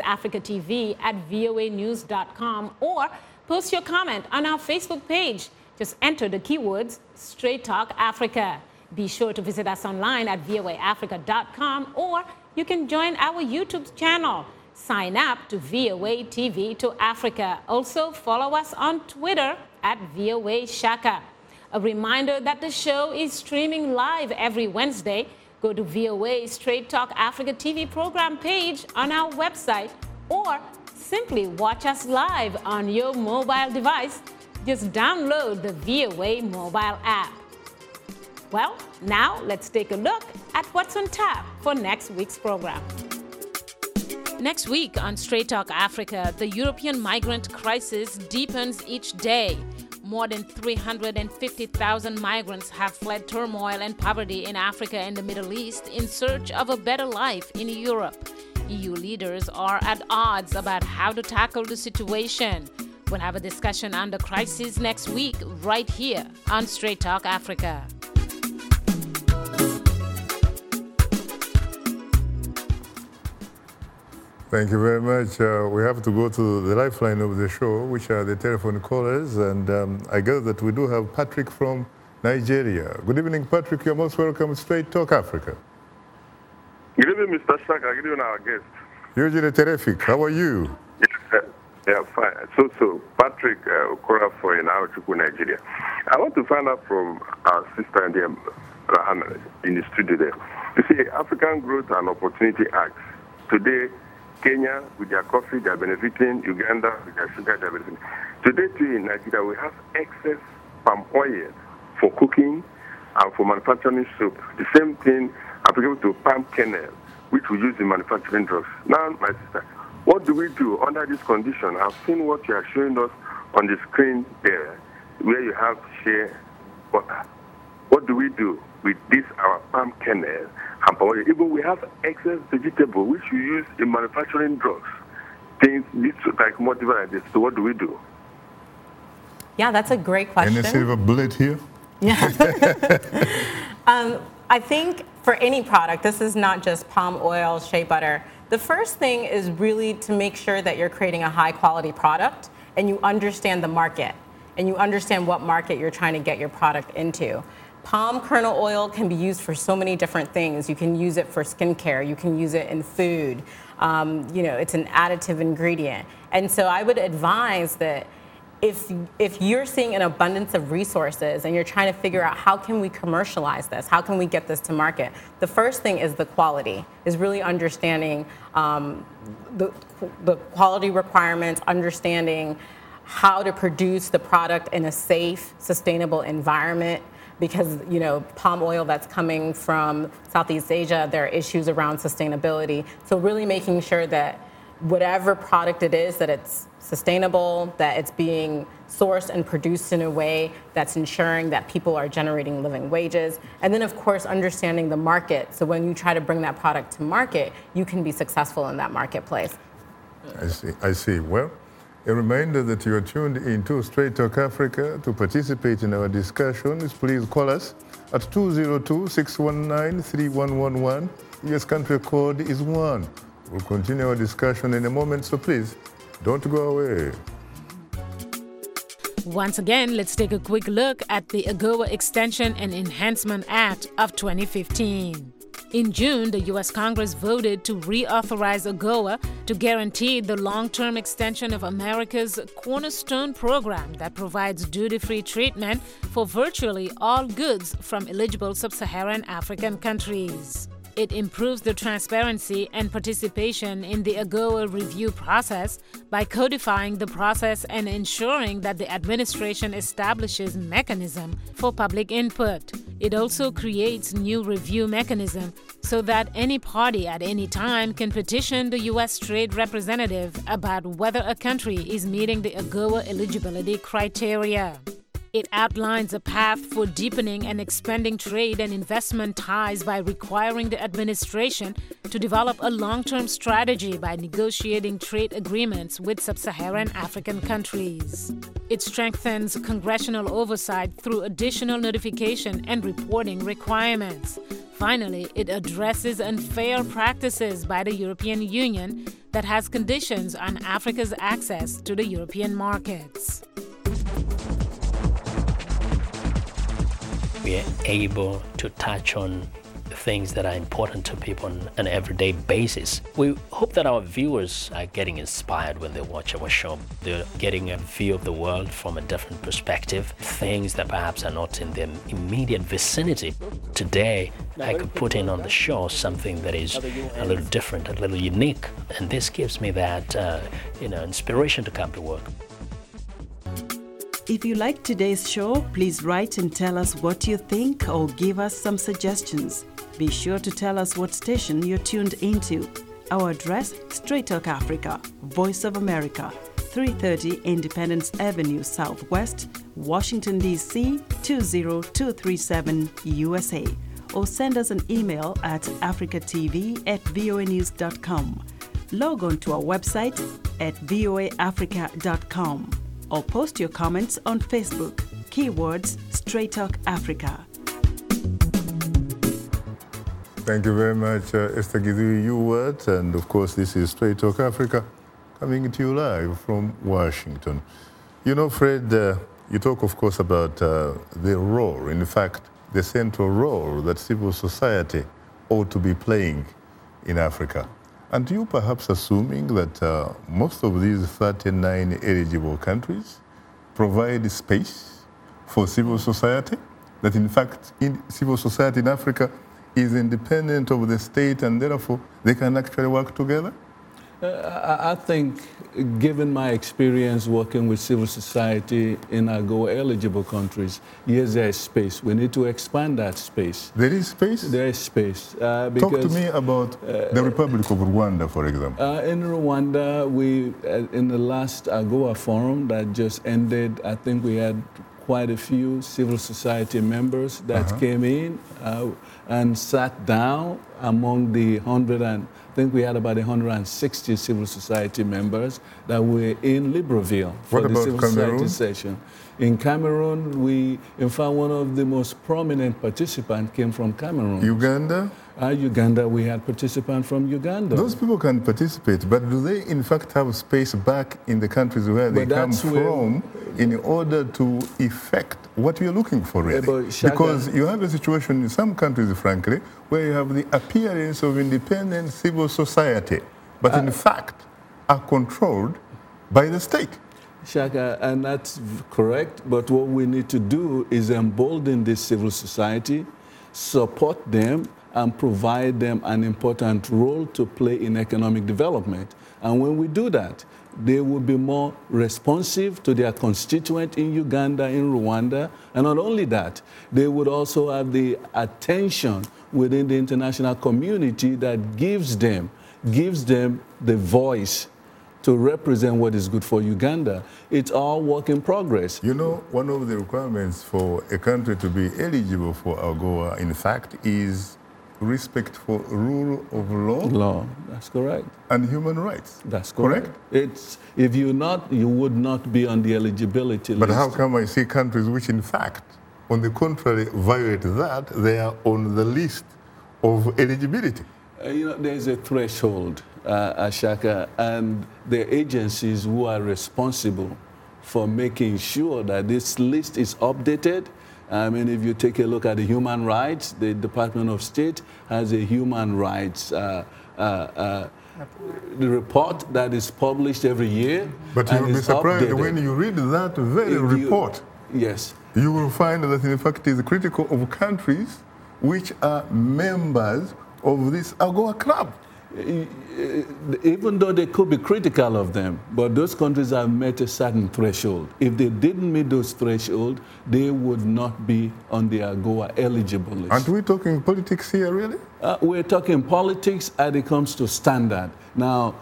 africatv@voanews.com, or post your comment on our Facebook page. Just enter the keywords Straight Talk Africa. Be sure to visit us online at voaafrica.com, or you can join our YouTube channel. Sign up to VOA TV to Africa. Also, follow us on Twitter at VOA Shaka. A reminder that the show is streaming live every Wednesday. Go to VOA Straight Talk Africa TV program page on our website, or simply watch us live on your mobile device. Just download the VOA mobile app. Well, now let's take a look at what's on tap for next week's program. Next week on Straight Talk Africa, the European migrant crisis deepens each day. More than 350,000 migrants have fled turmoil and poverty in Africa and the Middle East in search of a better life in Europe. EU leaders are at odds about how to tackle the situation. We'll have a discussion on the crisis next week, right here on Straight Talk Africa. Thank you very much. We have to go to the lifeline of the show, which are the telephone callers. And I guess that we do have Patrick from Nigeria. Good evening, Patrick. You're most welcome to Straight Talk Africa. Good evening, Mr. Shaka. Good evening, our guest. Usually terrific. How are you? Yeah, fine. So Patrick Okora for Inaochukwu, Nigeria. I want to find out from our sister in the studio there. You see, African Growth and Opportunity Act. Today, Kenya, with their coffee, they are benefiting. Uganda, with their sugar, they are benefiting. Today, too, in Nigeria, we have excess palm oil for cooking and for manufacturing soap. The same thing applicable to palm kernel, which we use in manufacturing drugs. Now, my sister, what do we do under this condition? I've seen what you are showing us on the screen there, where you have shea butter. What do we do with this, our palm kernel and palm oil? Even we have excess vegetable, which we use in manufacturing drugs. Things like motiva like this. So what do we do? Yeah, that's a great question. Any silver bullet here? Yeah. I think for any product, this is not just palm oil, shea butter. The first thing is really to make sure that you're creating a high quality product and you understand the market and you understand what market you're trying to get your product into. palm kernel oil can be used for so many different things. You can use it for skincare. You can use it in food. It's an additive ingredient. And so I would advise that if you're seeing an abundance of resources and you're trying to figure out how can we commercialize this, how can we get this to market, the first thing is the quality, is really understanding the quality requirements, understanding how to produce the product in a safe, sustainable environment. Because, palm oil that's coming from Southeast Asia, there are issues around sustainability. So really making sure that whatever product it is, that it's sustainable, that it's being sourced and produced in a way that's ensuring that people are generating living wages. And then, of course, understanding the market. So when you try to bring that product to market, you can be successful in that marketplace. I see. Well, a reminder that you are tuned into Straight Talk Africa. To participate in our discussions, please call us at 202-619-3111. US country code is 1. We'll continue our discussion in a moment, so please don't go away. Once again, let's take a quick look at the AGOA Extension and Enhancement Act of 2015. In June, the U.S. Congress voted to reauthorize AGOA to guarantee the long-term extension of America's cornerstone program that provides duty-free treatment for virtually all goods from eligible sub-Saharan African countries. It improves the transparency and participation in the AGOA review process by codifying the process and ensuring that the administration establishes mechanism for public input. It also creates new review mechanism so that any party at any time can petition the U.S. Trade Representative about whether a country is meeting the AGOA eligibility criteria. It outlines a path for deepening and expanding trade and investment ties by requiring the administration to develop a long-term strategy by negotiating trade agreements with sub-Saharan African countries. It strengthens congressional oversight through additional notification and reporting requirements. Finally, it addresses unfair practices by the European Union that has conditions on Africa's access to the European markets. We are able to touch on things that are important to people on an everyday basis. We hope that our viewers are getting inspired when they watch our show. They're getting a view of the world from a different perspective, things that perhaps are not in their immediate vicinity. Today, I could put in on the show something that is a little different, a little unique, and this gives me that inspiration to come to work. If you like today's show, please write and tell us what you think or give us some suggestions. Be sure to tell us what station you're tuned into. Our address, Straight Talk Africa, Voice of America, 330 Independence Avenue Southwest, Washington, D.C. 20237 USA. Or send us an email at africatv@voanews.com. Log on to our website at voaafrica.com. or post your comments on Facebook. Keywords Straight Talk Africa. Thank you very much, Esther Githui-Ewart. And of course, this is Straight Talk Africa coming to you live from Washington. You know, Fred, you talk, of course, about the role, in fact, the central role that civil society ought to be playing in Africa. And you perhaps assuming that most of these 39 eligible countries provide space for civil society? That in fact, civil society in Africa is independent of the state and therefore they can actually work together? I think, given my experience working with civil society in AGOA eligible countries, yes, there is space. We need to expand that space. There is space? There is space. Talk to me about the Republic of Rwanda, for example. In Rwanda, in the last AGOA forum that just ended, I think we had quite a few civil society members that came in and sat down among the I think we had about 160 civil society members that were in Libreville for the civil society session. In Cameroon, in fact, one of the most prominent participants came from Cameroon. Uganda? Uganda, we had participants from Uganda. Those people can participate, but do they in fact have space back in the countries where they come from in order to effect what you're looking for, really? Because you have a situation in some countries, frankly, where you have the appearance of independent civil society, but in fact are controlled by the state. Shaka, and that's correct, but what we need to do is embolden this civil society, support them, and provide them an important role to play in economic development. And when we do that, they will be more responsive to their constituent in Uganda, in Rwanda, and not only that, they would also have the attention within the international community that gives them the voice to represent what is good for Uganda. It's all work in progress. You know, one of the requirements for a country to be eligible for AGOA, in fact, is respect for rule of law. Law, that's correct. And human rights. That's correct. If you're not, you would not be on the eligibility list. But how come I see countries which, in fact, on the contrary, violate that, they are on the list of eligibility? You know, there's a threshold, Ashaka, and the agencies who are responsible for making sure that this list is updated. I mean, if you take a look at the human rights, the Department of State has a human rights the report that is published every year. But you will be surprised when you read that very report. Yes. You will find that, in fact, it is critical of countries which are members of this AGOA club. Even though they could be critical of them, but those countries have met a certain threshold. If they didn't meet those thresholds, they would not be on the AGOA eligible list. Aren't we talking politics here, really? We're talking politics as it comes to standard. Now,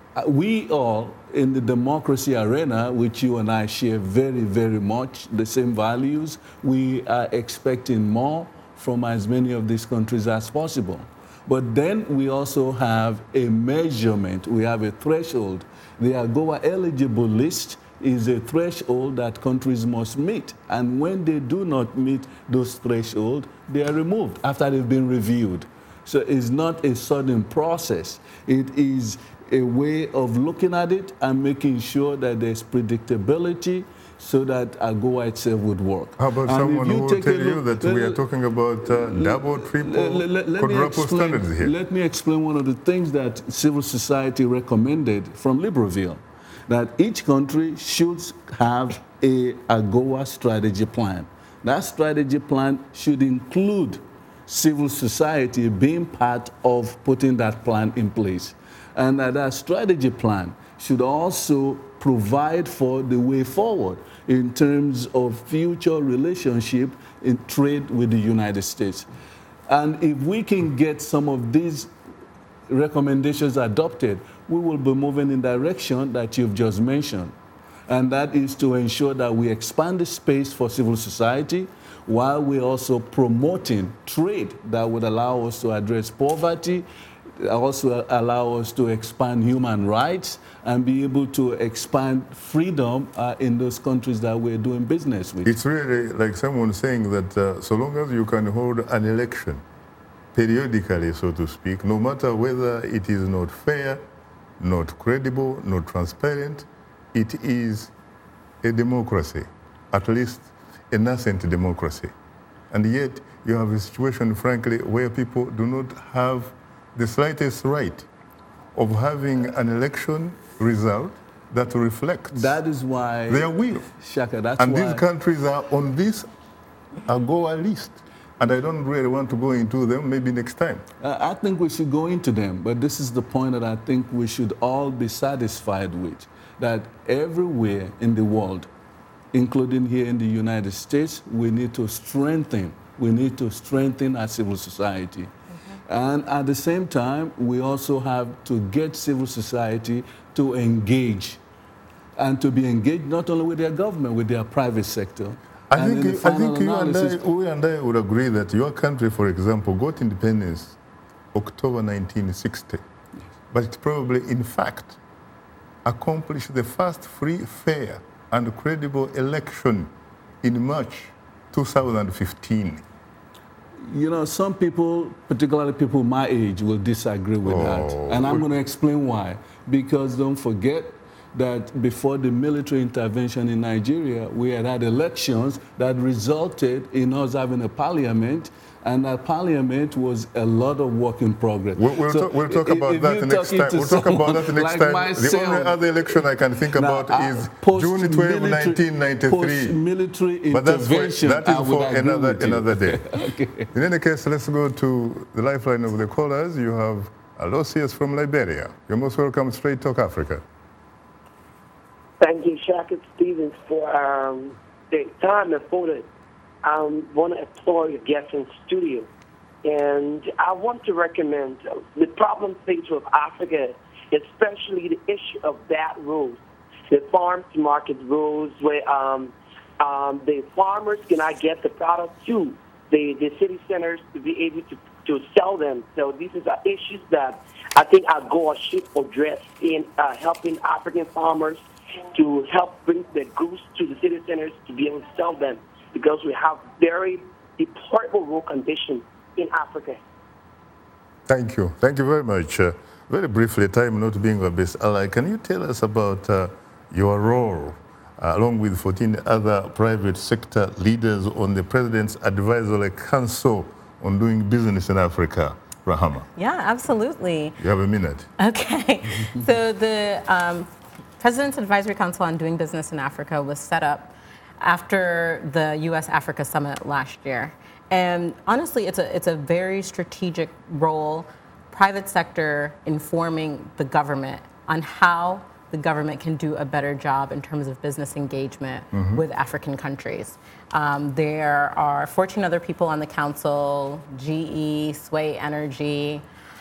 we all in the democracy arena, which you and I share very, very much, the same values, we are expecting more from as many of these countries as possible. But then we also have a measurement, we have a threshold. The AGOA eligible list is a threshold that countries must meet. And when they do not meet those thresholds, they are removed after they've been reviewed. So it's not a sudden process. It is a way of looking at it and making sure that there's predictability, so that AGOA itself would work. How about someone who will tell you that we are talking about double, triple, quadruple standards here? Let me explain one of the things that civil society recommended from Libreville, that each country should have a AGOA strategy plan. That strategy plan should include civil society being part of putting that plan in place. And that strategy plan should also provide for the way forward in terms of future relationship in trade with the United States. And if we can get some of these recommendations adopted, we will be moving in the direction that you've just mentioned. And that is to ensure that we expand the space for civil society while we're also promoting trade that would allow us to address poverty, also allow us to expand human rights and be able to expand freedom in those countries that we're doing business with. It's really like someone saying that so long as you can hold an election periodically, so to speak, no matter whether it is not fair, not credible, not transparent, it is a democracy, at least a nascent democracy. And yet you have a situation, frankly, where people do not have the slightest right of having an election result that reflects that is why their will. Shaka, that's and why these countries are on this AGOA list. And I don't really want to go into them, maybe next time. I think we should go into them, but this is the point that I think we should all be satisfied with, that everywhere in the world, including here in the United States, we need to strengthen our civil society. And at the same time, we also have to get civil society to engage, and to be engaged not only with their government, with their private sector. I think we and I would agree that your country, for example, got independence October 1960. Yes. But it probably, in fact, accomplished the first free, fair, and credible election in March 2015. You know, some people, particularly people my age, will disagree with that. And I'm going to explain why. Because don't forget that before the military intervention in Nigeria, we had elections that resulted in us having a parliament, and that parliament was a lot of work in progress. We'll talk about that next time. We'll talk about that next time. The only other election I can think about is June 12, 1993. Post-military intervention. But that is for another day. Okay. In any case, let's go to the lifeline of the callers. You have Aloysius from Liberia. You're most welcome, Straight Talk Africa. Thank you, Shaka Stevens, for the time afforded. I want to applaud your guests in studio. And I want to recommend the problem faced with Africa, especially the issue of bad rules, the farm to market rules where the farmers cannot get the product to the city centers to be able to sell them. So these are issues that I think AGOA should address in helping African farmers to help bring the goods to the city centers to be able to sell them, because we have very deplorable rural conditions in Africa. Thank you. Thank you very much. Very briefly, time not being our best ally, can you tell us about your role, along with 14 other private sector leaders, on the President's Advisory Council on Doing Business in Africa? Rahama. Yeah, absolutely. You have a minute. Okay. So the President's Advisory Council on Doing Business in Africa was set up after the U.S.-Africa Summit last year. And honestly, it's a very strategic role, private sector informing the government on how the government can do a better job in terms of business engagement with African countries. There are 14 other people on the council: GE, Sway Energy,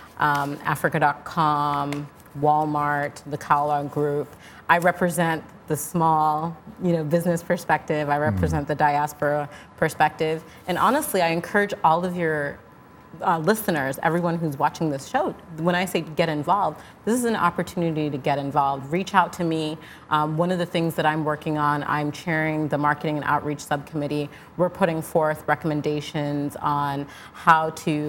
Africa.com, Walmart, the Kawa Group. I represent the small, business perspective. I represent the diaspora perspective. And honestly, I encourage all of your listeners, everyone who's watching this show, when I say get involved, this is an opportunity to get involved. Reach out to me. One of the things that I'm working on, I'm chairing the Marketing and Outreach Subcommittee. We're putting forth recommendations on how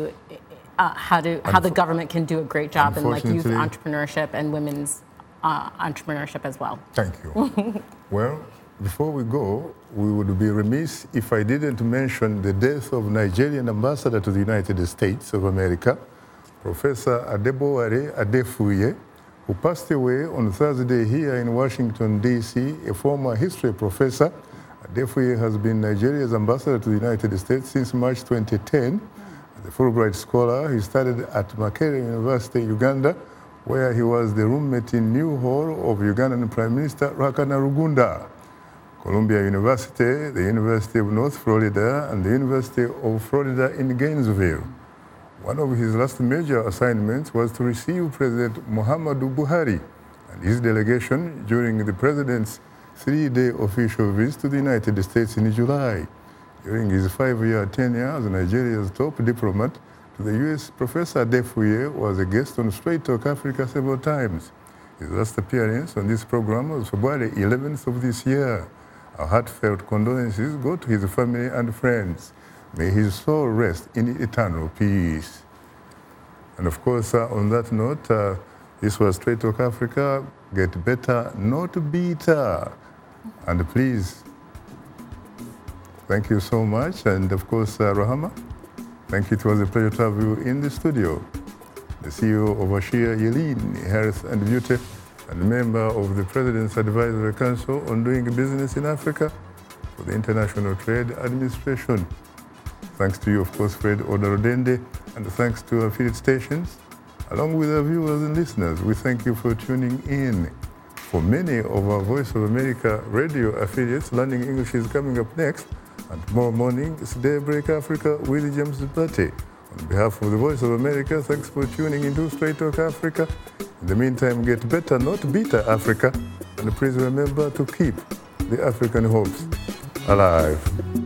the government can do a great job in youth entrepreneurship and women's entrepreneurship as well. Thank you. Well, before we go, we would be remiss if I didn't mention the death of Nigerian ambassador to the United States of America, Professor Adebowale Adefuye, who passed away on Thursday here in Washington, D.C., a former history professor. Adefuye has been Nigeria's ambassador to the United States since March 2010. As a Fulbright scholar, he studied at Makerere University, Uganda, where he was the roommate in New Hall of Ugandan Prime Minister Ruhakana Rugunda. Columbia University, the University of North Florida, and the University of Florida in Gainesville. One of his last major assignments was to receive President Muhammadu Buhari and his delegation during the president's 3-day official visit to the United States in July. During his 5-year tenure as Nigeria's top diplomat to the U.S., Professor Adefuye was a guest on Straight Talk Africa several times. His last appearance on this program was February 11th of this year. Our heartfelt condolences go to his family and friends. May his soul rest in eternal peace. And of course, on that note, this was Straight Talk Africa. Get better, not bitter. And please, thank you so much. And of course, Rahama, thank you. It was a pleasure to have you in the studio. The CEO of Ashia Yelin Health and Beauty, and member of the President's Advisory Council on Doing Business in Africa for the International Trade Administration. Thanks to you, of course, Fred Odarodende, and thanks to our affiliate stations. Along with our viewers and listeners, we thank you for tuning in. For many of our Voice of America radio affiliates, Learning English is coming up next. And tomorrow morning, it's Daybreak Africa with James Duplate. On behalf of the Voice of America, thanks for tuning into Straight Talk Africa. In the meantime, get better, not bitter, Africa. And please remember to keep the African hopes alive.